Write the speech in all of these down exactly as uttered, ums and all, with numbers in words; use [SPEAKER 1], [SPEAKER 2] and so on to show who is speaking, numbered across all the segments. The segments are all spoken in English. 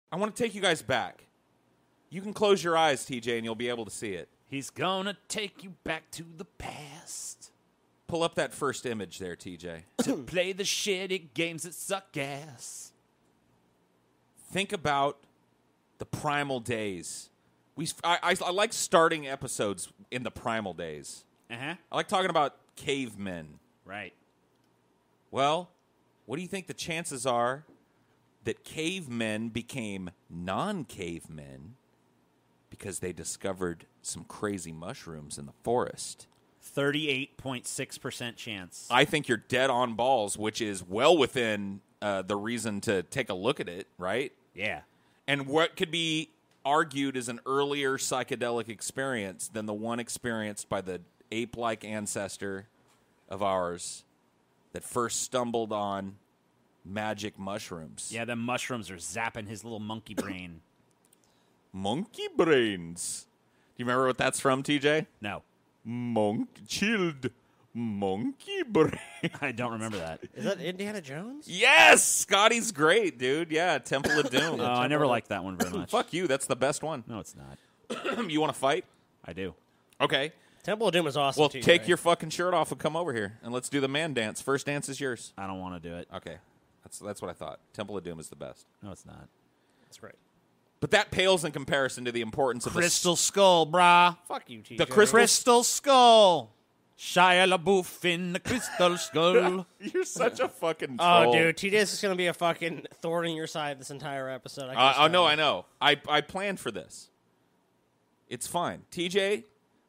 [SPEAKER 1] I want to take you guys back. You can close your eyes, T J, and you'll be able to see it.
[SPEAKER 2] He's gonna take you back to the past.
[SPEAKER 1] Pull up that first image there, T J.
[SPEAKER 2] To play the shitty games that suck ass.
[SPEAKER 1] Think about the primal days. We, I, I, I like starting episodes in the primal days.
[SPEAKER 2] Uh-huh.
[SPEAKER 1] I like talking about cavemen.
[SPEAKER 2] Right.
[SPEAKER 1] Well, what do you think the chances are that cavemen became non-cavemen because they discovered some crazy mushrooms in the forest?
[SPEAKER 2] thirty-eight point six percent chance.
[SPEAKER 1] I think you're dead on balls, which is well within uh, the reason to take a look at it, right?
[SPEAKER 2] Yeah.
[SPEAKER 1] And what could be argued as an earlier psychedelic experience than the one experienced by the ape-like ancestor of ours that first stumbled on magic mushrooms.
[SPEAKER 2] Yeah, the mushrooms are zapping his little monkey brain.
[SPEAKER 1] Monkey brains. Do you remember what that's from, T J?
[SPEAKER 2] No.
[SPEAKER 1] Monk chilled monkey brain.
[SPEAKER 2] I don't remember that.
[SPEAKER 3] Is that Indiana Jones?
[SPEAKER 1] Yes! Scotty's great, dude. Yeah, Temple of Doom.
[SPEAKER 2] Oh, I never liked that one very much.
[SPEAKER 1] Fuck you. That's the best one.
[SPEAKER 2] No, it's not.
[SPEAKER 1] You want to fight?
[SPEAKER 2] I do.
[SPEAKER 1] Okay.
[SPEAKER 3] Temple of Doom is awesome.
[SPEAKER 1] Well,
[SPEAKER 3] T J.
[SPEAKER 1] take your fucking shirt off and come over here, and let's do the man dance. First dance is yours.
[SPEAKER 2] I don't want to do it.
[SPEAKER 1] Okay. That's that's what I thought. Temple of Doom is the best.
[SPEAKER 2] No, it's not.
[SPEAKER 3] That's great.
[SPEAKER 1] But that pales in comparison to the importance of
[SPEAKER 2] Crystal Skull, brah.
[SPEAKER 3] Fuck you, T J.
[SPEAKER 1] The crystal-
[SPEAKER 2] Crystal Skull. Shia LaBeouf in the Crystal Skull.
[SPEAKER 1] the... You're such a fucking
[SPEAKER 3] Oh,
[SPEAKER 1] troll.
[SPEAKER 3] dude, T J's is going to be a fucking thorn in your side this entire episode. I can
[SPEAKER 1] Uh,
[SPEAKER 3] just
[SPEAKER 1] oh,
[SPEAKER 3] tell
[SPEAKER 1] no,
[SPEAKER 3] you.
[SPEAKER 1] I know. I, I planned for this. It's fine. T J,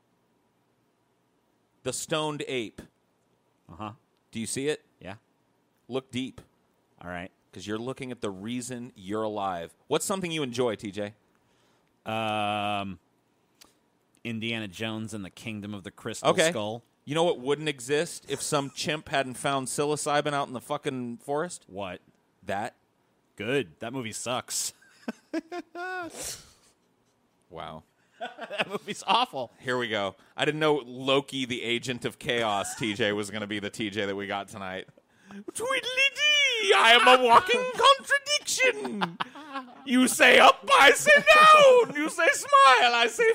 [SPEAKER 1] the stoned ape.
[SPEAKER 2] Uh-huh.
[SPEAKER 1] Do you see it?
[SPEAKER 2] Yeah.
[SPEAKER 1] Look deep,
[SPEAKER 2] All right.
[SPEAKER 1] because you're looking at the reason you're alive. What's something you enjoy, T J?
[SPEAKER 2] Um, Indiana Jones and the Kingdom of the Crystal
[SPEAKER 1] Okay.
[SPEAKER 2] Skull.
[SPEAKER 1] You know what wouldn't exist if some chimp hadn't found psilocybin out in the fucking forest?
[SPEAKER 2] What?
[SPEAKER 1] That.
[SPEAKER 2] Good. That movie sucks.
[SPEAKER 1] Wow.
[SPEAKER 2] That movie's awful.
[SPEAKER 1] Here we go. I didn't know Loki, the agent of chaos, T J, was going to be the T J that we got tonight. Tweedly-dee! I am a walking contradiction. You say up, I say down. You say smile, I say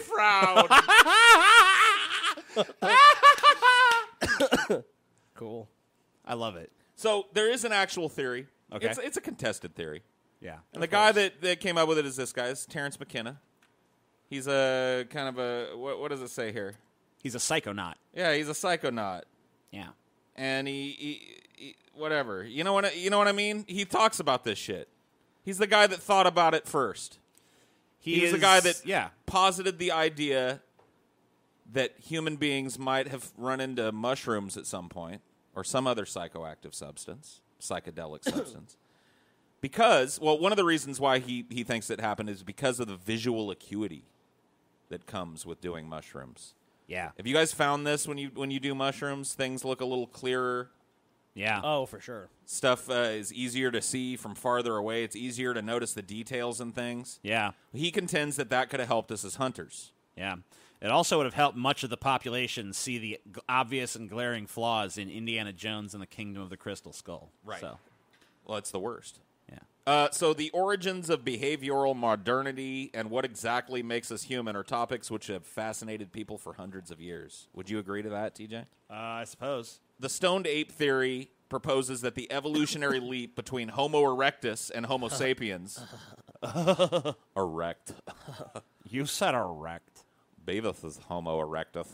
[SPEAKER 1] frown.
[SPEAKER 3] Cool.
[SPEAKER 2] I love it.
[SPEAKER 1] So there is an actual theory.
[SPEAKER 2] Okay.
[SPEAKER 1] It's, it's a contested theory.
[SPEAKER 2] Yeah.
[SPEAKER 1] And the guy that, that came up with it is this guy. It's Terrence McKenna. He's a kind of a, what, what does it say here?
[SPEAKER 2] He's a psychonaut.
[SPEAKER 1] Yeah, he's a psychonaut.
[SPEAKER 2] Yeah.
[SPEAKER 1] And he, he, he whatever. You know what I, you know what I mean? He talks about this shit. He's the guy that thought about it first.
[SPEAKER 2] He
[SPEAKER 1] He's
[SPEAKER 2] is
[SPEAKER 1] the guy that
[SPEAKER 2] yeah.
[SPEAKER 1] posited the idea that human beings might have run into mushrooms at some point or some other psychoactive substance, psychedelic substance. Because, well, one of the reasons why he, he thinks it happened is because of the visual acuity that comes with doing mushrooms.
[SPEAKER 2] Yeah.
[SPEAKER 1] Have you guys found this when you when you do mushrooms? Things look a little clearer.
[SPEAKER 2] Yeah.
[SPEAKER 3] Oh, for sure.
[SPEAKER 1] Stuff uh, is easier to see from farther away. It's easier to notice the details and things.
[SPEAKER 2] Yeah.
[SPEAKER 1] He contends that that could have helped us as hunters.
[SPEAKER 2] Yeah. It also would have helped much of the population see the g- obvious and glaring flaws in Indiana Jones and the Kingdom of the Crystal Skull.
[SPEAKER 1] Right.
[SPEAKER 2] So,
[SPEAKER 1] Well, it's the worst.
[SPEAKER 2] yeah.
[SPEAKER 1] Uh, so the origins of behavioral modernity and what exactly makes us human are topics which have fascinated people for hundreds of years. Would you agree to that, T J?
[SPEAKER 2] Uh, I suppose.
[SPEAKER 1] The stoned ape theory proposes that the evolutionary leap between Homo erectus and Homo sapiens erect.
[SPEAKER 2] You said erect.
[SPEAKER 1] Beavis is Homo erectus.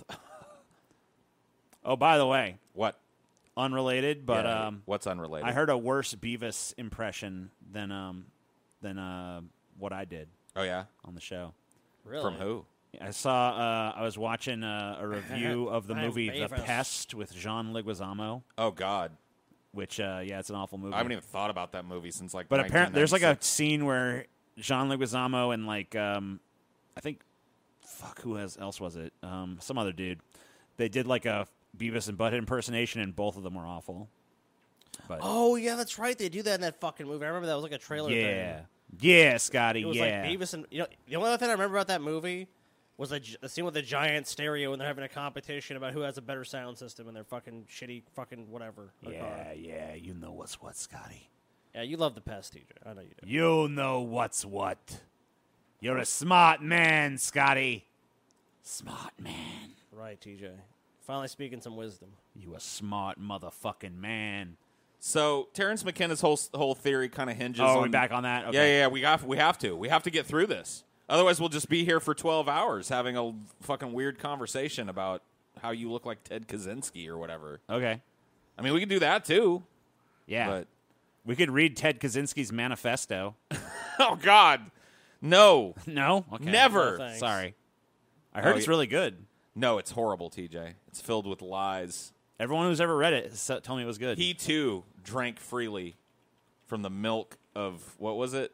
[SPEAKER 2] Oh, by the way,
[SPEAKER 1] What?
[SPEAKER 2] unrelated, but
[SPEAKER 1] Yeah,
[SPEAKER 2] um,
[SPEAKER 1] what's unrelated?
[SPEAKER 2] I heard a worse Beavis impression than um, than uh, what I did
[SPEAKER 1] Oh yeah,
[SPEAKER 2] on the show.
[SPEAKER 3] Really?
[SPEAKER 1] from who?
[SPEAKER 2] I saw. Uh, I was watching uh, a review of the
[SPEAKER 3] I'm
[SPEAKER 2] movie The
[SPEAKER 3] Beavis.
[SPEAKER 2] Pest with John Leguizamo,
[SPEAKER 1] Oh God,
[SPEAKER 2] which uh, yeah, it's an awful movie.
[SPEAKER 1] I haven't even thought about that movie since like.
[SPEAKER 2] But apparently, there's like a
[SPEAKER 1] nineteen ninety-six.
[SPEAKER 2] scene where John Leguizamo and like um, I think, fuck, who has, else was it? Um, some other dude. They did like a Beavis and Butthead impersonation, and both of them were awful. But
[SPEAKER 3] Oh, yeah, that's right. They do that in that fucking movie. I remember that was like a trailer
[SPEAKER 2] yeah,
[SPEAKER 3] thing.
[SPEAKER 2] yeah, Scotty,
[SPEAKER 3] It was
[SPEAKER 2] yeah.
[SPEAKER 3] like Beavis and... You know, the only other thing I remember about that movie was the, the scene with the giant stereo and they're having a competition about who has a better sound system and their fucking shitty fucking whatever.
[SPEAKER 2] yeah, yeah, you know what's what, Scotty.
[SPEAKER 3] Yeah, you love the pest, T J. I know you do.
[SPEAKER 2] You know what's what. You're a smart man, Scotty. Smart man.
[SPEAKER 3] Right, T J. Finally speaking some wisdom.
[SPEAKER 2] You a smart motherfucking man.
[SPEAKER 1] So Terrence McKenna's whole whole theory kind of hinges.
[SPEAKER 2] Oh,
[SPEAKER 1] on,
[SPEAKER 2] we back on that? Okay.
[SPEAKER 1] Yeah, yeah, yeah. We have we have to. We have to get through this. Otherwise, we'll just be here for twelve hours having a fucking weird conversation about how you look like Ted Kaczynski or whatever.
[SPEAKER 2] Okay.
[SPEAKER 1] I mean, we could do that too.
[SPEAKER 2] Yeah.
[SPEAKER 1] But
[SPEAKER 2] we could read Ted Kaczynski's manifesto.
[SPEAKER 1] oh God, no,
[SPEAKER 2] No? Okay.
[SPEAKER 1] never.
[SPEAKER 3] No thanks.
[SPEAKER 2] Sorry. I heard
[SPEAKER 1] Oh,
[SPEAKER 2] it's
[SPEAKER 1] yeah.
[SPEAKER 2] really good.
[SPEAKER 1] No, it's horrible, T J. It's filled with lies.
[SPEAKER 2] Everyone who's ever read it has told me it was good.
[SPEAKER 1] He too drank freely from the milk of what was it?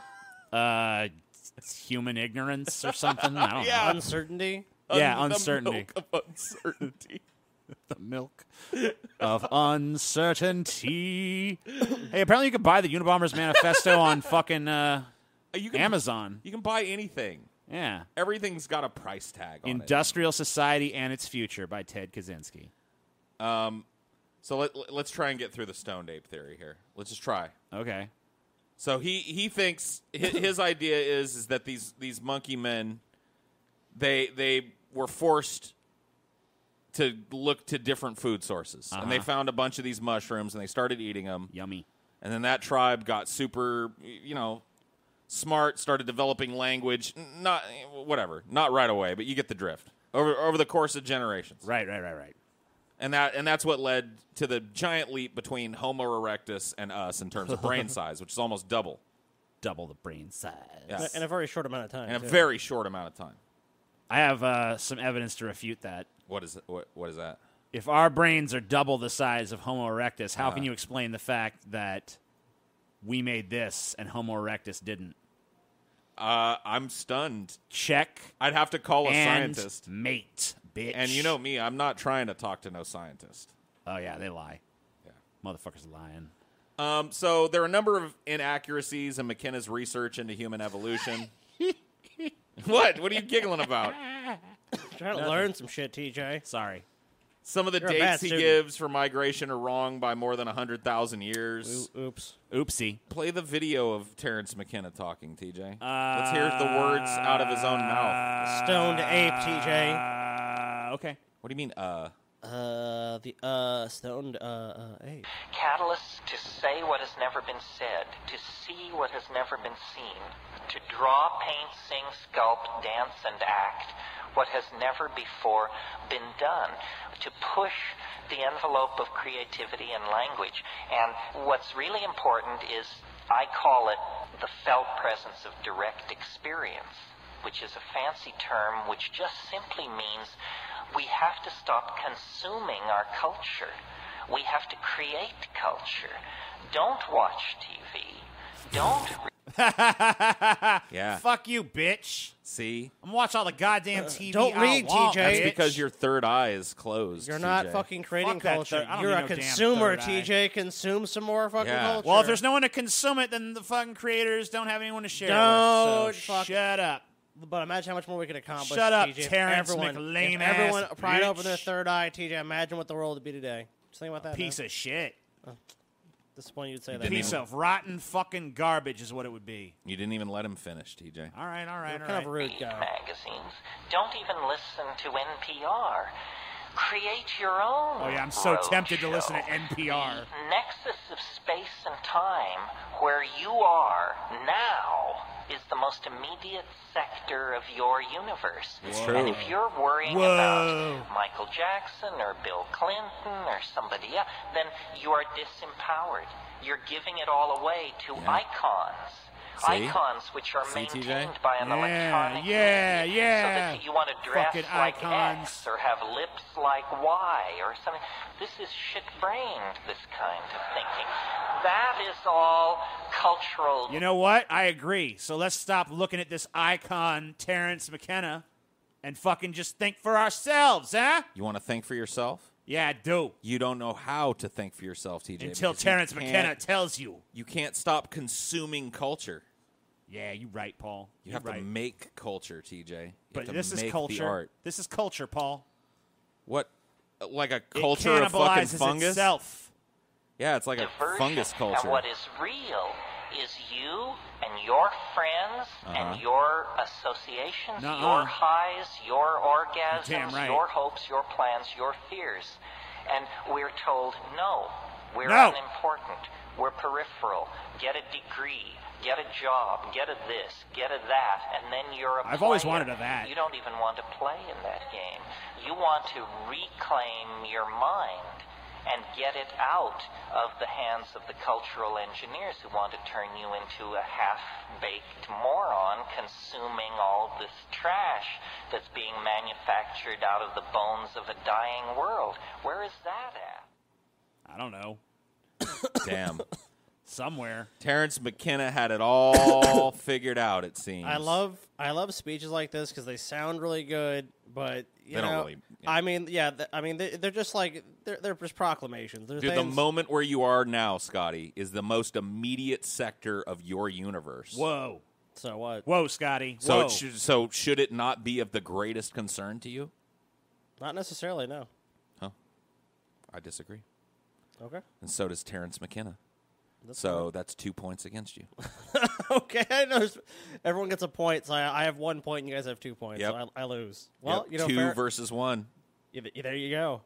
[SPEAKER 2] uh, human ignorance or something. I don't
[SPEAKER 1] Yeah.
[SPEAKER 2] know.
[SPEAKER 3] Uncertainty.
[SPEAKER 2] Yeah,
[SPEAKER 1] Un- the
[SPEAKER 2] uncertainty.
[SPEAKER 1] milk of uncertainty.
[SPEAKER 2] The milk of uncertainty. Hey, apparently you can buy the Unabomber's manifesto on fucking uh,
[SPEAKER 1] You can,
[SPEAKER 2] Amazon.
[SPEAKER 1] You can buy anything.
[SPEAKER 2] Yeah.
[SPEAKER 1] Everything's got a price tag on
[SPEAKER 2] Industrial Society and Its Future by Ted Kaczynski.
[SPEAKER 1] it. Um, so let, let's try and get through the stoned ape theory here. Let's just try.
[SPEAKER 2] Okay.
[SPEAKER 1] So he, he thinks his, his idea is is that these these monkey men they they were forced to look to different food sources,
[SPEAKER 2] Uh-huh.
[SPEAKER 1] and they found a bunch of these mushrooms and they started eating them.
[SPEAKER 2] Yummy.
[SPEAKER 1] And then that tribe got super, you know, smart, started developing language. N- Not whatever, not right away, but you get the drift. Over over the course of generations.
[SPEAKER 2] Right, right, right, right.
[SPEAKER 1] And that and that's what led to the giant leap between Homo erectus and us in terms of brain size, which is almost double
[SPEAKER 2] Double the brain size.
[SPEAKER 1] Yeah.
[SPEAKER 3] In a very short amount of time.
[SPEAKER 1] in a
[SPEAKER 3] too.
[SPEAKER 1] very short amount of time.
[SPEAKER 2] I have uh, some evidence to refute that.
[SPEAKER 1] What is it? What, what is that?
[SPEAKER 2] If our brains are double the size of Homo erectus, how
[SPEAKER 1] Uh.
[SPEAKER 2] can you explain the fact that we made this and Homo erectus didn't?
[SPEAKER 1] Uh, I'm stunned.
[SPEAKER 2] Check
[SPEAKER 1] I'd have to call a
[SPEAKER 2] and
[SPEAKER 1] scientist.
[SPEAKER 2] mate, bitch.
[SPEAKER 1] And you know me, I'm not trying to talk to no scientist.
[SPEAKER 2] Oh, yeah, they lie.
[SPEAKER 1] Yeah.
[SPEAKER 2] Motherfuckers lying.
[SPEAKER 1] Um, so there are a number of inaccuracies in McKenna's research into human evolution. What? What are you giggling about?
[SPEAKER 3] Trying to learn some shit, T J.
[SPEAKER 2] Sorry.
[SPEAKER 1] Some of the
[SPEAKER 3] You're a bad
[SPEAKER 1] dates he
[SPEAKER 3] student.
[SPEAKER 1] gives for migration are wrong by more than one hundred thousand years.
[SPEAKER 3] Ooh, oops.
[SPEAKER 2] Oopsie.
[SPEAKER 1] Play the video of Terrence McKenna talking, T J. Let's hear the words out of his own mouth.
[SPEAKER 3] Stoned ape, T J.
[SPEAKER 2] Uh, okay.
[SPEAKER 1] What do you mean, uh?
[SPEAKER 3] Uh, the, uh, stoned, uh, uh, ape.
[SPEAKER 4] Catalysts to say what has never been said, to see what has never been seen, to draw, paint, sing, sculpt, dance, and act what has never before been done, to push the envelope of creativity and language. And what's really important is, I call it the felt presence of direct experience, which is a fancy term which just simply means we have to stop consuming our culture. We have to create culture. Don't watch T V. Don't re-
[SPEAKER 1] Yeah.
[SPEAKER 2] Fuck you, bitch.
[SPEAKER 1] See?
[SPEAKER 2] I'm gonna watch all the goddamn T V.
[SPEAKER 3] don't
[SPEAKER 2] I
[SPEAKER 3] read,
[SPEAKER 2] want,
[SPEAKER 3] T J.
[SPEAKER 1] That's
[SPEAKER 2] bitch.
[SPEAKER 1] because your third eye is closed.
[SPEAKER 3] You're
[SPEAKER 1] T
[SPEAKER 3] not
[SPEAKER 1] J.
[SPEAKER 3] fucking creating
[SPEAKER 2] Fuck that
[SPEAKER 3] culture.
[SPEAKER 2] third- I don't
[SPEAKER 3] You're
[SPEAKER 2] need
[SPEAKER 3] a
[SPEAKER 2] no damn
[SPEAKER 3] consumer,
[SPEAKER 2] third
[SPEAKER 3] T J. Consume some more fucking
[SPEAKER 1] Yeah.
[SPEAKER 3] culture.
[SPEAKER 2] Well, if there's no one to consume it, then the fucking creators don't have anyone to share
[SPEAKER 3] Don't
[SPEAKER 2] with. So
[SPEAKER 3] fuck-
[SPEAKER 2] shut up.
[SPEAKER 3] But imagine how much more we could accomplish.
[SPEAKER 2] Shut up,
[SPEAKER 3] T J, if
[SPEAKER 2] Terrence
[SPEAKER 3] everyone,
[SPEAKER 2] McLame
[SPEAKER 3] if everyone
[SPEAKER 2] ass
[SPEAKER 3] pried
[SPEAKER 2] bitch.
[SPEAKER 3] open their third eye, T J. Imagine what the world would be today. Just think about that.
[SPEAKER 2] Piece of shit.
[SPEAKER 3] Disappointed you'd say that.
[SPEAKER 1] didn't
[SPEAKER 2] Piece
[SPEAKER 1] even-
[SPEAKER 2] of rotten fucking garbage is what it would be.
[SPEAKER 1] You didn't even let him finish, T J.
[SPEAKER 2] All right, all right,
[SPEAKER 3] You're
[SPEAKER 2] all
[SPEAKER 3] kind
[SPEAKER 2] right.
[SPEAKER 3] of a rude
[SPEAKER 4] read
[SPEAKER 3] guy.
[SPEAKER 4] magazines. Don't even listen to N P R. Create your own.
[SPEAKER 2] Oh, yeah, I'm so tempted to
[SPEAKER 4] roadshow.
[SPEAKER 2] listen to N P R.
[SPEAKER 4] The nexus of space and time, where you are now, is the most immediate sector of your universe.
[SPEAKER 1] It's
[SPEAKER 4] And
[SPEAKER 1] true.
[SPEAKER 4] if you're worrying
[SPEAKER 2] Whoa.
[SPEAKER 4] about Michael Jackson or Bill Clinton or somebody else, then you are disempowered. You're giving it all away to
[SPEAKER 1] Yeah.
[SPEAKER 4] icons.
[SPEAKER 1] See?
[SPEAKER 4] Icons which are
[SPEAKER 1] See, T J?
[SPEAKER 4] maintained by an
[SPEAKER 2] Yeah,
[SPEAKER 4] electronic
[SPEAKER 2] yeah,
[SPEAKER 4] media.
[SPEAKER 2] yeah.
[SPEAKER 4] So that you want to dress
[SPEAKER 2] Fucking
[SPEAKER 4] like
[SPEAKER 2] icons.
[SPEAKER 4] X or have lips like Y or something. This is shit-brained, this kind of thinking. That is all cultural.
[SPEAKER 2] You know what? I agree. So let's stop looking at this icon, Terrence McKenna, and fucking just think for ourselves, huh?
[SPEAKER 1] You want to think for yourself?
[SPEAKER 2] Yeah, I do.
[SPEAKER 1] You don't know how to think for yourself, T J.
[SPEAKER 2] Until
[SPEAKER 1] because you
[SPEAKER 2] Terrence
[SPEAKER 1] can't-
[SPEAKER 2] McKenna tells you.
[SPEAKER 1] You can't stop consuming culture.
[SPEAKER 2] Yeah, you right, Paul.
[SPEAKER 1] You
[SPEAKER 2] You're
[SPEAKER 1] have
[SPEAKER 2] right.
[SPEAKER 1] to make culture, T J. You
[SPEAKER 2] But
[SPEAKER 1] have to
[SPEAKER 2] this is
[SPEAKER 1] make
[SPEAKER 2] culture.
[SPEAKER 1] the art.
[SPEAKER 2] This is culture, Paul.
[SPEAKER 1] What? Like a
[SPEAKER 2] It
[SPEAKER 1] culture of fucking
[SPEAKER 2] cannibalizes
[SPEAKER 1] fungus?
[SPEAKER 2] itself.
[SPEAKER 1] Yeah, it's like a
[SPEAKER 4] diversion.
[SPEAKER 1] fungus culture.
[SPEAKER 4] And what is real is you and your friends
[SPEAKER 1] Uh-huh.
[SPEAKER 4] and your associations,
[SPEAKER 2] Nuh-uh.
[SPEAKER 4] your highs, your orgasms,
[SPEAKER 2] Damn right.
[SPEAKER 4] your hopes, your plans, your fears. And we're told, no, we're
[SPEAKER 2] No.
[SPEAKER 4] unimportant. We're peripheral. Get a degree. Get a job. Get a this. Get a that. And then you're a
[SPEAKER 2] I've always
[SPEAKER 4] player.
[SPEAKER 2] wanted a that.
[SPEAKER 4] You don't even want to play in that game. You want to reclaim your mind and get it out of the hands of the cultural engineers who want to turn you into a half-baked moron consuming all this trash that's being manufactured out of the bones of a dying world. Where is that at?
[SPEAKER 2] I don't know.
[SPEAKER 1] Damn.
[SPEAKER 2] Somewhere.
[SPEAKER 1] Terrence McKenna had it all figured out, it seems.
[SPEAKER 3] I love I love speeches like this because they sound really good, but you
[SPEAKER 1] They don't
[SPEAKER 3] know,
[SPEAKER 1] really- yeah.
[SPEAKER 3] I mean, yeah, th- I mean, they, they're just like they're they're just proclamations. They're
[SPEAKER 1] Dude, the
[SPEAKER 3] things-
[SPEAKER 1] moment where you are now, Scotty, is the most immediate sector of your universe.
[SPEAKER 2] Whoa.
[SPEAKER 3] So what?
[SPEAKER 2] Whoa, Scotty.
[SPEAKER 1] So,
[SPEAKER 2] Whoa.
[SPEAKER 1] it should, so should it not be of the greatest concern to you?
[SPEAKER 3] Not necessarily. No.
[SPEAKER 1] Huh? I disagree.
[SPEAKER 3] Okay.
[SPEAKER 1] And so does Terrence McKenna.
[SPEAKER 3] That's
[SPEAKER 1] So that's two points against you.
[SPEAKER 3] okay. I know everyone gets a point, so I, I have one point, and you guys have two points.
[SPEAKER 1] Yep.
[SPEAKER 3] So I, I lose. Well,
[SPEAKER 1] Yep,
[SPEAKER 3] you know,
[SPEAKER 1] two
[SPEAKER 3] fair,
[SPEAKER 1] versus one.
[SPEAKER 3] yeah, th- there you go.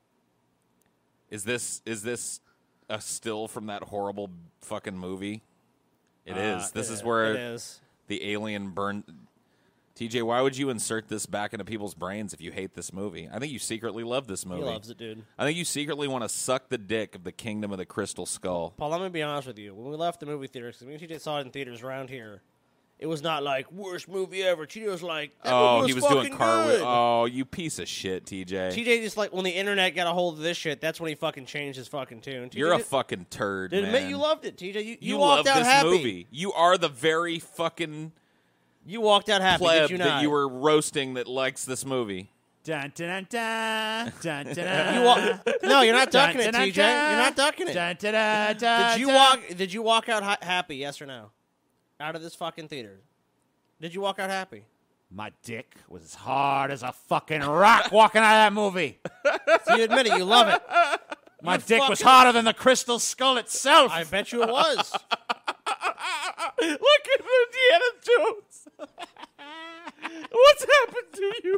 [SPEAKER 1] Is this is this a still from that horrible fucking movie? It is.
[SPEAKER 3] Uh,
[SPEAKER 1] This
[SPEAKER 3] it-
[SPEAKER 1] is where
[SPEAKER 3] it is.
[SPEAKER 1] the alien burned. T J, why would you insert this back into people's brains if you hate this movie? I think you secretly love this movie.
[SPEAKER 3] He loves it, dude.
[SPEAKER 1] I think you secretly want to suck the dick of the Kingdom of the Crystal Skull.
[SPEAKER 3] Paul, let me be honest with you. When we left the movie theater, because me and T J saw it in theaters around here, it was not like worst movie ever. T J was like, that
[SPEAKER 1] Oh,
[SPEAKER 3] movie
[SPEAKER 1] he was
[SPEAKER 3] fucking
[SPEAKER 1] doing car
[SPEAKER 3] good.
[SPEAKER 1] wheel. Oh, you piece of shit, T J.
[SPEAKER 3] T J just like when the internet got a hold of this shit, that's when he fucking changed his fucking tune. T J,
[SPEAKER 1] You're a
[SPEAKER 3] did-
[SPEAKER 1] fucking turd,
[SPEAKER 3] did
[SPEAKER 1] man.
[SPEAKER 3] admit you loved it, T J. You, you,
[SPEAKER 1] You
[SPEAKER 3] walked
[SPEAKER 1] love
[SPEAKER 3] out
[SPEAKER 1] this
[SPEAKER 3] happy.
[SPEAKER 1] movie. You are the very fucking
[SPEAKER 3] You walked out happy,
[SPEAKER 1] pleb
[SPEAKER 3] did you not?
[SPEAKER 1] that you were roasting that likes this movie.
[SPEAKER 2] Dun, dun, dun, dun, dun, dun,
[SPEAKER 3] You wa- no, you're not ducking
[SPEAKER 2] Dun,
[SPEAKER 3] it,
[SPEAKER 2] dun,
[SPEAKER 3] T J.
[SPEAKER 2] dun,
[SPEAKER 3] You're not ducking it.
[SPEAKER 2] dun, dun, dun, dun,
[SPEAKER 3] Did you
[SPEAKER 2] dun.
[SPEAKER 3] walk? Did you walk out ha- happy? Yes or no? Out of this fucking theater. Did you walk out happy?
[SPEAKER 2] My dick was as hard as a fucking rock walking out of that movie.
[SPEAKER 3] So you admit it. You love it.
[SPEAKER 2] My
[SPEAKER 3] You
[SPEAKER 2] dick was
[SPEAKER 3] fucking-
[SPEAKER 2] harder than the crystal skull itself.
[SPEAKER 3] I bet you it was.
[SPEAKER 1] Look at Indiana Jones. What's happened to you?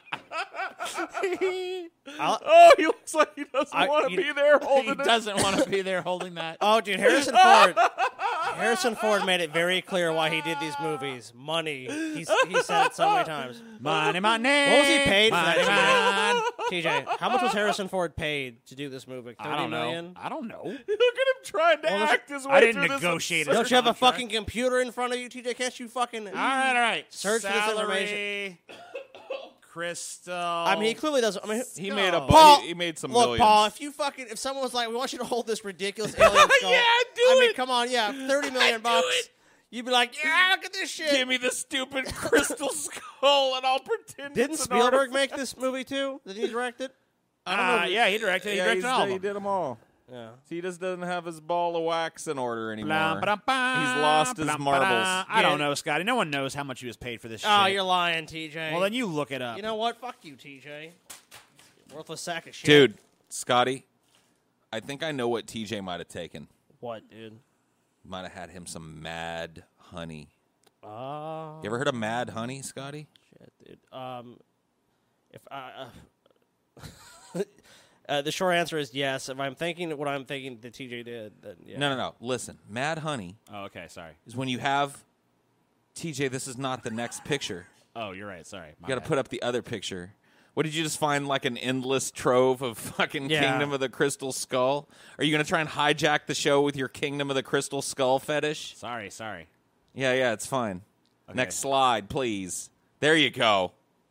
[SPEAKER 3] I'll-
[SPEAKER 1] Oh, he looks like he doesn't
[SPEAKER 3] I-
[SPEAKER 1] want to
[SPEAKER 3] you-
[SPEAKER 1] be there
[SPEAKER 2] he
[SPEAKER 1] holding it.
[SPEAKER 2] doesn't want to be there holding that.
[SPEAKER 3] Oh, dude, Harrison Ford. Harrison Ford made it very clear why he did these movies. Money. He's, he said it so many times.
[SPEAKER 2] Money, money.
[SPEAKER 3] What was he paid for
[SPEAKER 2] money,
[SPEAKER 3] that
[SPEAKER 2] money.
[SPEAKER 3] T J, how much was Harrison Ford paid to do this movie? Thirty
[SPEAKER 2] I don't know.
[SPEAKER 3] million?
[SPEAKER 2] I don't know.
[SPEAKER 1] Look at him trying to
[SPEAKER 3] Well,
[SPEAKER 1] act his way
[SPEAKER 2] I didn't
[SPEAKER 1] through this
[SPEAKER 2] negotiate it.
[SPEAKER 3] Don't you have a
[SPEAKER 2] Contract.
[SPEAKER 3] fucking computer in front of you, T J? Can't you fucking?
[SPEAKER 2] All right, all right.
[SPEAKER 3] Search for this
[SPEAKER 2] Salary, Crystal.
[SPEAKER 3] I mean, he clearly doesn't. I mean,
[SPEAKER 1] He made a
[SPEAKER 2] No.
[SPEAKER 1] bu-
[SPEAKER 3] Paul,
[SPEAKER 1] he, he made some
[SPEAKER 3] look,
[SPEAKER 1] millions.
[SPEAKER 3] Paul. If you fucking, if someone was like, "We want you to hold this ridiculous alien skull,"
[SPEAKER 1] Yeah, do
[SPEAKER 3] I mean,
[SPEAKER 1] it.
[SPEAKER 3] come on, yeah, thirty million bucks.
[SPEAKER 1] it.
[SPEAKER 3] You'd be like, "Yeah, look at this shit."
[SPEAKER 1] Give me the stupid crystal skull, and I'll pretend.
[SPEAKER 3] Didn't
[SPEAKER 1] it's an
[SPEAKER 3] Spielberg
[SPEAKER 1] artifact.
[SPEAKER 3] make this movie too? Did he direct it?
[SPEAKER 1] I don't know.
[SPEAKER 2] Uh,
[SPEAKER 1] if-
[SPEAKER 2] yeah, he directed. He
[SPEAKER 1] yeah,
[SPEAKER 2] directed
[SPEAKER 1] he's-
[SPEAKER 2] all of
[SPEAKER 1] He
[SPEAKER 2] them.
[SPEAKER 1] did them all.
[SPEAKER 3] Yeah.
[SPEAKER 1] He just doesn't have his ball of wax in order anymore.
[SPEAKER 2] Blam, ba-dum, ba,
[SPEAKER 1] He's lost his
[SPEAKER 2] blam,
[SPEAKER 1] marbles.
[SPEAKER 2] ba-da. I don't know, Scotty. No one knows how much he was paid for this
[SPEAKER 3] Oh,
[SPEAKER 2] shit.
[SPEAKER 3] you're lying, T J.
[SPEAKER 2] Well, then you look it up.
[SPEAKER 3] You know what? Fuck you, T J. Worthless sack of shit.
[SPEAKER 1] Dude, Scotty, I think I know what T J might have taken.
[SPEAKER 3] What, dude?
[SPEAKER 1] Might have had him some Mad Honey.
[SPEAKER 3] Oh,
[SPEAKER 1] You ever heard of Mad Honey, Scotty?
[SPEAKER 3] shit, dude. Um, if I. Uh, uh, the short answer is yes. If I'm thinking what I'm thinking that T J did, then yeah.
[SPEAKER 1] No, no, no. Listen, Mad Honey
[SPEAKER 2] Oh, okay. Sorry.
[SPEAKER 1] is when you have T J. This is not the next picture.
[SPEAKER 2] Oh, you're right. Sorry.
[SPEAKER 1] You got to put up the other picture. What did you just find? Like an endless trove of fucking
[SPEAKER 3] Yeah.
[SPEAKER 1] Kingdom of the Crystal Skull? Are you going to try and hijack the show with your Kingdom of the Crystal Skull fetish?
[SPEAKER 2] Sorry. Sorry.
[SPEAKER 1] Yeah, yeah, it's fine.
[SPEAKER 2] Okay.
[SPEAKER 1] Next slide, please. There you go.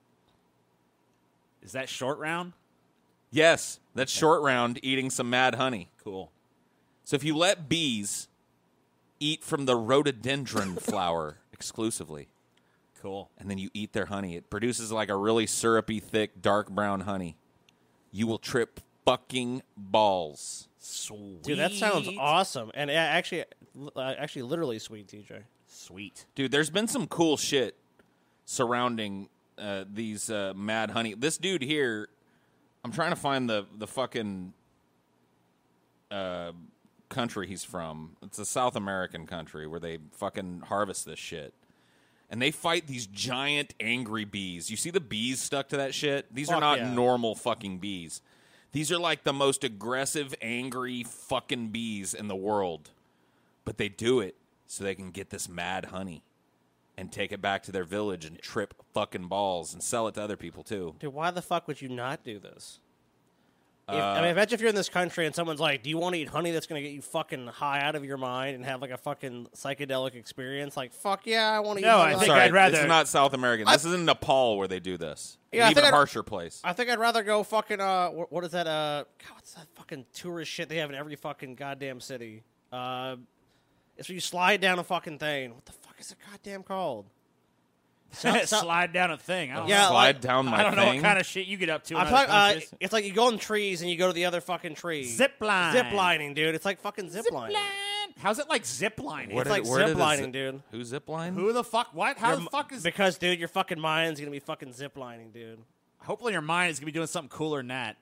[SPEAKER 2] Is that short round?
[SPEAKER 1] Yes, that's short round eating some Mad Honey.
[SPEAKER 2] Cool.
[SPEAKER 1] So if you let bees eat from the rhododendron flower exclusively,
[SPEAKER 2] Cool.
[SPEAKER 1] and then you eat their honey, it produces like a really syrupy, thick, dark brown honey. You will trip fucking balls.
[SPEAKER 2] Sweet.
[SPEAKER 3] Dude, that sounds awesome. And yeah, actually, uh, actually, literally sweet, T J.
[SPEAKER 2] Sweet.
[SPEAKER 1] Dude, there's been some cool shit surrounding uh, these uh, Mad Honey. This dude here, I'm trying to find the, the fucking uh, country he's from. It's a South American country where they fucking harvest this shit. And they fight these giant angry bees. You see the bees stuck to that shit? These
[SPEAKER 3] Fuck
[SPEAKER 1] are not
[SPEAKER 3] yeah.
[SPEAKER 1] normal fucking bees. These are like the most aggressive, angry fucking bees in the world. But they do it so they can get this mad honey and take it back to their village and trip fucking balls and sell it to other people too.
[SPEAKER 3] Dude, why the fuck would you not do this? If,
[SPEAKER 1] Uh,
[SPEAKER 3] I mean, imagine if you're in this country and someone's like, "Do you want to eat honey that's going to get you fucking high out of your mind and have like a fucking psychedelic experience?" Like, fuck yeah, I want to eat.
[SPEAKER 2] No,
[SPEAKER 3] honey.
[SPEAKER 2] I
[SPEAKER 3] Like,
[SPEAKER 2] think
[SPEAKER 1] Sorry,
[SPEAKER 2] I'd rather-
[SPEAKER 1] This is not South American. This is in Nepal where they do this.
[SPEAKER 3] Yeah, I
[SPEAKER 1] An even
[SPEAKER 3] think I'd-
[SPEAKER 1] harsher place.
[SPEAKER 3] I think I'd rather go fucking. Uh, wh- what is that? Uh, God, what's that fucking tourist shit they have in every fucking goddamn city? Uh, it's where you slide down a fucking thing. What the fuck is it goddamn called? South- South-
[SPEAKER 2] Slide down a thing. I don't
[SPEAKER 3] Yeah,
[SPEAKER 2] know.
[SPEAKER 1] Slide
[SPEAKER 3] like-
[SPEAKER 1] down my
[SPEAKER 2] I don't know
[SPEAKER 1] thing.
[SPEAKER 2] what kind of shit you get up to. In
[SPEAKER 3] I'm
[SPEAKER 2] other
[SPEAKER 3] talking. Uh,
[SPEAKER 2] countries.
[SPEAKER 3] it's like you go in trees and you go to the other fucking tree.
[SPEAKER 2] Zip line.
[SPEAKER 3] Zip lining, dude. It's like fucking zip, lining.
[SPEAKER 2] How's it like zip lining?
[SPEAKER 1] Where
[SPEAKER 3] It's
[SPEAKER 1] did-
[SPEAKER 3] like
[SPEAKER 1] where did
[SPEAKER 3] zip
[SPEAKER 1] the
[SPEAKER 3] lining,
[SPEAKER 1] zip-
[SPEAKER 3] dude.
[SPEAKER 1] Who zip line?
[SPEAKER 2] Who the fuck? What? How
[SPEAKER 3] Your
[SPEAKER 2] the
[SPEAKER 3] m-
[SPEAKER 2] fuck is?
[SPEAKER 3] Because, dude, your fucking mind's gonna be fucking zip lining, dude.
[SPEAKER 2] Hopefully, your mind is gonna be doing something cooler than that.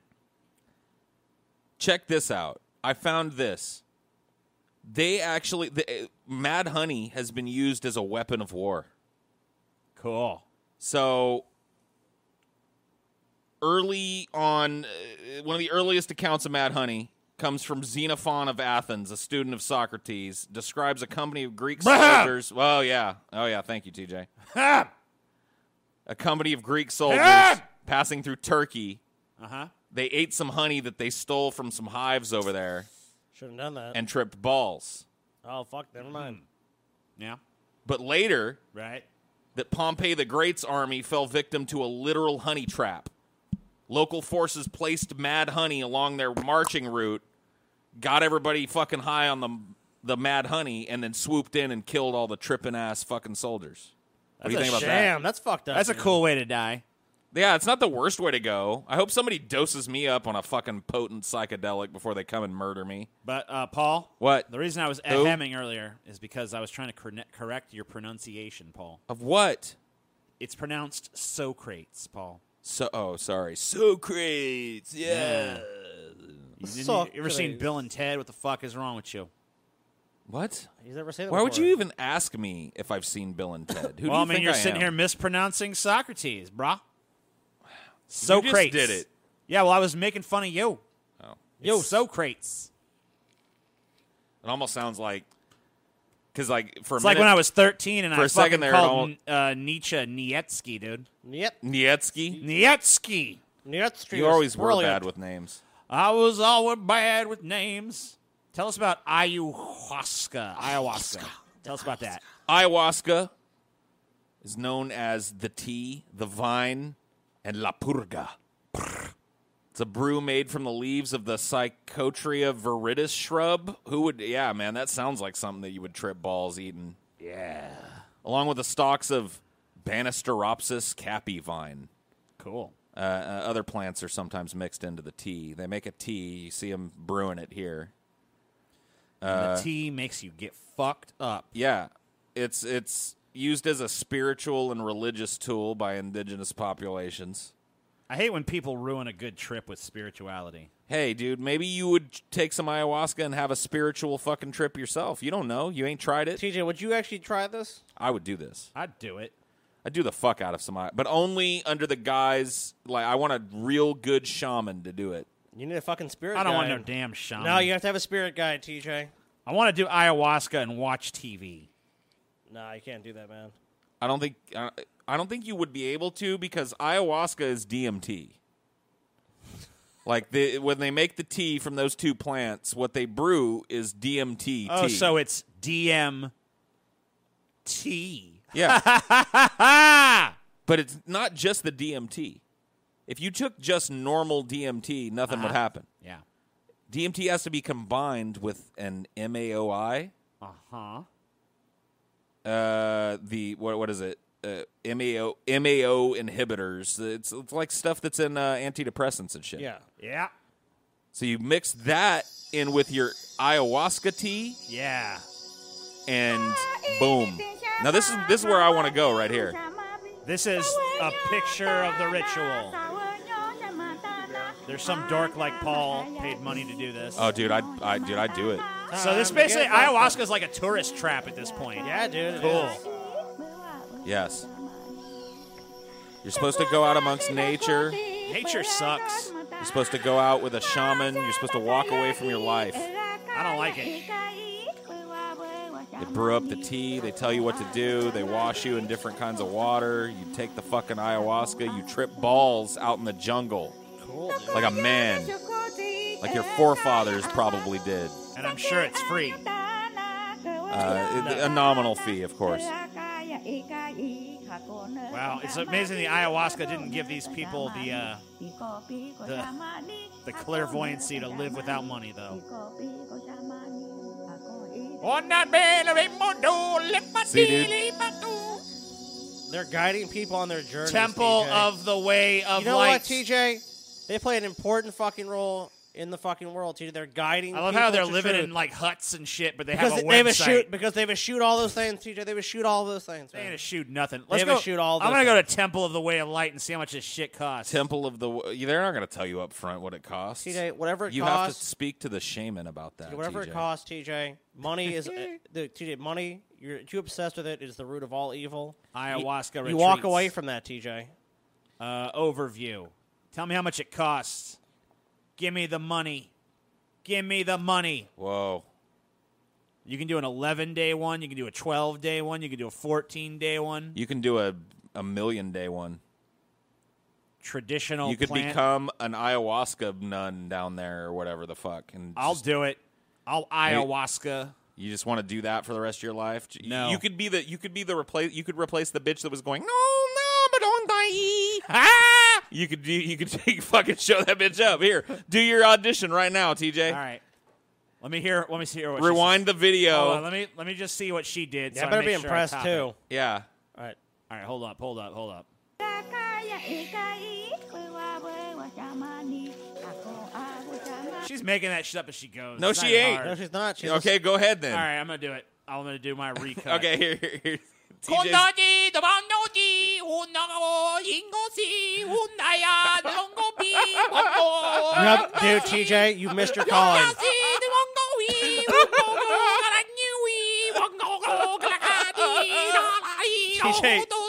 [SPEAKER 1] Check this out. I found this. They actually, the, uh, mad honey has been used as a weapon of war.
[SPEAKER 2] Cool.
[SPEAKER 1] So early on, uh, one of the earliest accounts of mad honey comes from Xenophon of Athens, a student of Socrates, describes a company of Greek soldiers. Well, yeah. Oh, yeah. Thank you, T J.
[SPEAKER 2] uh
[SPEAKER 1] A company of Greek soldiers
[SPEAKER 2] Ah!
[SPEAKER 1] passing through Turkey.
[SPEAKER 2] huh.
[SPEAKER 1] They ate some honey that they stole from some hives over there
[SPEAKER 3] Should have done that.
[SPEAKER 1] and tripped balls.
[SPEAKER 3] oh fuck, never mind.
[SPEAKER 2] Yeah.
[SPEAKER 1] But later,
[SPEAKER 2] Right.
[SPEAKER 1] that Pompey the Great's army fell victim to a literal honey trap. Local forces placed mad honey along their marching route, got everybody fucking high on the the mad honey, and then swooped in and killed all the tripping ass fucking soldiers. What do you
[SPEAKER 2] That's
[SPEAKER 1] think
[SPEAKER 2] a
[SPEAKER 1] about that?
[SPEAKER 3] Damn, that's fucked up.
[SPEAKER 2] That's a
[SPEAKER 3] dude.
[SPEAKER 2] cool way to die.
[SPEAKER 1] Yeah, it's not the worst way to go. I hope somebody doses me up on a fucking potent psychedelic before they come and murder me.
[SPEAKER 2] But uh, Paul,
[SPEAKER 1] What?
[SPEAKER 2] the reason I was
[SPEAKER 1] Who?
[SPEAKER 2] hemming earlier is because I was trying to corne- correct your pronunciation, Paul.
[SPEAKER 1] Of what?
[SPEAKER 2] It's pronounced Socrates, Paul.
[SPEAKER 1] So, oh, sorry. Socrates. Yeah.
[SPEAKER 2] Yeah. You, didn't- you ever seen
[SPEAKER 3] Socrates.
[SPEAKER 2] Bill and Ted? What the fuck is wrong with you?
[SPEAKER 1] What?
[SPEAKER 3] He's never said that
[SPEAKER 1] Why would
[SPEAKER 3] before.
[SPEAKER 1] you even ask me if I've seen Bill and Ted? Who
[SPEAKER 2] well,
[SPEAKER 1] do
[SPEAKER 2] I
[SPEAKER 1] you
[SPEAKER 2] mean,
[SPEAKER 1] think
[SPEAKER 2] you're
[SPEAKER 1] I
[SPEAKER 2] sitting
[SPEAKER 1] am?
[SPEAKER 2] here mispronouncing Socrates, brah.
[SPEAKER 1] just
[SPEAKER 2] Socrates
[SPEAKER 1] did it.
[SPEAKER 2] Yeah, well, I was making fun of you.
[SPEAKER 1] Oh.
[SPEAKER 2] Yo, Socrates.
[SPEAKER 1] It almost sounds like, because like for a
[SPEAKER 2] It's like
[SPEAKER 1] minute,
[SPEAKER 2] when I was thirteen and
[SPEAKER 1] for
[SPEAKER 2] I
[SPEAKER 1] a second
[SPEAKER 2] fucking
[SPEAKER 1] there, it
[SPEAKER 2] called uh, Nietzsche Nietzsche, dude.
[SPEAKER 3] Yep.
[SPEAKER 1] Nietzsche.
[SPEAKER 2] Nietzsche.
[SPEAKER 3] Nietzsche
[SPEAKER 1] You
[SPEAKER 3] was
[SPEAKER 1] always were
[SPEAKER 3] brilliant.
[SPEAKER 1] bad with names.
[SPEAKER 2] I was always bad with names. Tell us about ayahuasca. Ayahuasca. Tell us about that.
[SPEAKER 1] Ayahuasca is known as the tea, the vine, and la purga. It's a brew made from the leaves of the Psychotria viridis shrub. Who would? Yeah, man, that sounds like something that you would trip balls eating.
[SPEAKER 2] Yeah.
[SPEAKER 1] Along with the stalks of Banisteropsis capi vine.
[SPEAKER 2] Cool.
[SPEAKER 1] Uh, uh, other plants are sometimes mixed into the tea. They make a tea. You see them brewing it here.
[SPEAKER 2] And the tea makes you get fucked up.
[SPEAKER 1] Yeah, it's it's used as a spiritual and religious tool by indigenous populations.
[SPEAKER 2] I hate when people ruin a good trip with spirituality.
[SPEAKER 1] Hey, dude, maybe you would take some ayahuasca and have a spiritual fucking trip yourself. You don't know. You ain't tried it.
[SPEAKER 3] T J, would you actually try this?
[SPEAKER 1] I would do this.
[SPEAKER 2] I'd do it.
[SPEAKER 1] I'd do the fuck out of some, ay- but only under the guise, like, I want a real good shaman to do it.
[SPEAKER 3] You need a fucking spirit
[SPEAKER 2] I don't want
[SPEAKER 3] guide.
[SPEAKER 2] no damn shaman.
[SPEAKER 3] No, you have to have a spirit guide, T J.
[SPEAKER 2] I want to do ayahuasca and watch T V.
[SPEAKER 3] Nah, you can't do that, man.
[SPEAKER 1] I don't think I I don't think you would be able to because ayahuasca is D M T. Like the, when they make the tea from those two plants, what they brew is D M T
[SPEAKER 2] Oh,
[SPEAKER 1] tea.
[SPEAKER 2] so it's D M T.
[SPEAKER 1] yeah,
[SPEAKER 2] Ah!
[SPEAKER 1] but it's not just the D M T. If you took just normal D M T, nothing would
[SPEAKER 2] Uh-huh.
[SPEAKER 1] happen.
[SPEAKER 2] Yeah.
[SPEAKER 1] D M T has to be combined with an M A O I.
[SPEAKER 2] Uh-huh.
[SPEAKER 1] Uh, the what what is it? Uh, M A O M A O inhibitors. It's it's like stuff that's in uh, antidepressants and shit.
[SPEAKER 3] Yeah.
[SPEAKER 2] Yeah.
[SPEAKER 1] So you mix that in with your ayahuasca tea,
[SPEAKER 2] Yeah.
[SPEAKER 1] and boom. Now this is this is where I want to go right here.
[SPEAKER 2] This is a picture of the ritual. There's some dork like Paul paid money to do this.
[SPEAKER 1] Oh, dude, I, I, dude, I'd do it.
[SPEAKER 2] So this
[SPEAKER 3] Um,
[SPEAKER 2] basically
[SPEAKER 3] yeah,
[SPEAKER 2] ayahuasca is like a tourist trap at this point.
[SPEAKER 3] Yeah, dude. it
[SPEAKER 2] Cool.
[SPEAKER 3] is.
[SPEAKER 1] Yes. You're supposed to go out amongst nature.
[SPEAKER 2] Nature sucks.
[SPEAKER 1] You're supposed to go out with a shaman. You're supposed to walk away from your life.
[SPEAKER 2] I don't like it.
[SPEAKER 1] They brew up the tea. They tell you what to do. They wash you in different kinds of water. You take the fucking ayahuasca. You trip balls out in the jungle.
[SPEAKER 3] Cool, dude.
[SPEAKER 1] Like a man. Like your forefathers probably did.
[SPEAKER 2] And I'm sure it's free.
[SPEAKER 1] Uh, a nominal fee, of course.
[SPEAKER 2] Wow, it's amazing the ayahuasca didn't give these people the uh, the, the clairvoyancy to live without money, though.
[SPEAKER 1] See, dude?
[SPEAKER 3] They're guiding people on their journey.
[SPEAKER 2] Temple
[SPEAKER 3] T J.
[SPEAKER 2] of the Way of
[SPEAKER 3] You know
[SPEAKER 2] Light.
[SPEAKER 3] what, T J? They play an important fucking role in the fucking world, T J. They're guiding.
[SPEAKER 2] I love
[SPEAKER 3] people
[SPEAKER 2] how they're
[SPEAKER 3] to
[SPEAKER 2] living
[SPEAKER 3] truth.
[SPEAKER 2] in like huts and shit, but they
[SPEAKER 3] because
[SPEAKER 2] have a
[SPEAKER 3] they, they have a
[SPEAKER 2] website.
[SPEAKER 3] shoot because they have a shoot all those things, T J. They have a shoot all those things.
[SPEAKER 2] They
[SPEAKER 3] man.
[SPEAKER 2] ain't a shoot nothing.
[SPEAKER 3] They
[SPEAKER 2] Let's
[SPEAKER 3] have
[SPEAKER 2] go
[SPEAKER 3] a shoot all
[SPEAKER 2] I'm
[SPEAKER 3] those
[SPEAKER 2] gonna go to
[SPEAKER 3] things.
[SPEAKER 2] Temple of the Way of Light and see how much this shit costs.
[SPEAKER 1] Temple of the... They're not going to tell you up front what it costs.
[SPEAKER 3] T J, whatever it
[SPEAKER 1] You have to
[SPEAKER 3] costs,
[SPEAKER 1] speak to the shaman about that,
[SPEAKER 3] whatever
[SPEAKER 1] T J.
[SPEAKER 3] it costs, T J. Money is uh, the T J. Money. You're too obsessed with it. Is the root of all evil.
[SPEAKER 2] Ayahuasca
[SPEAKER 3] You, you walk
[SPEAKER 2] retreats.
[SPEAKER 3] away from that, T J.
[SPEAKER 2] Uh, overview. Tell me how much it costs. Give me the money. Give me the money.
[SPEAKER 1] Whoa.
[SPEAKER 2] You can do an eleven-day one. You can do a twelve-day one. You can do a fourteen-day one.
[SPEAKER 1] You can do a, a million-day one.
[SPEAKER 2] Traditional
[SPEAKER 1] You could
[SPEAKER 2] plant.
[SPEAKER 1] become an ayahuasca nun down there or whatever the fuck. And
[SPEAKER 2] I'll
[SPEAKER 1] just-
[SPEAKER 2] do it. I'll ayahuasca.
[SPEAKER 1] You just want to do that for the rest of your life? You-
[SPEAKER 2] No.
[SPEAKER 1] You could be the you could be the replace you could replace the bitch that was going, "No, no, but don't die."
[SPEAKER 2] Ah!
[SPEAKER 1] You could do you could take, fucking show that bitch up. Here, do your audition right now, T J.
[SPEAKER 2] All right. Let me hear. Let me see what
[SPEAKER 1] Rewind the
[SPEAKER 2] She
[SPEAKER 1] video.
[SPEAKER 2] Hold on, let me let me just see what she did.
[SPEAKER 3] Yeah,
[SPEAKER 2] so
[SPEAKER 3] I better
[SPEAKER 2] make
[SPEAKER 3] be
[SPEAKER 2] sure I
[SPEAKER 3] impressed
[SPEAKER 2] top
[SPEAKER 3] too.
[SPEAKER 2] it.
[SPEAKER 1] Yeah.
[SPEAKER 3] All right.
[SPEAKER 2] All right, hold up, hold up, hold up. She's making that shit up as she goes.
[SPEAKER 1] No,
[SPEAKER 2] It's
[SPEAKER 1] she
[SPEAKER 2] not
[SPEAKER 1] ain't.
[SPEAKER 2] hard.
[SPEAKER 3] No, she's not. She's
[SPEAKER 1] Okay, go ahead then.
[SPEAKER 2] All right, I'm gonna do it. I'm gonna do my recut.
[SPEAKER 1] Okay, here, here, here. T J's
[SPEAKER 3] You have, dude, T J, you missed your calling. T J,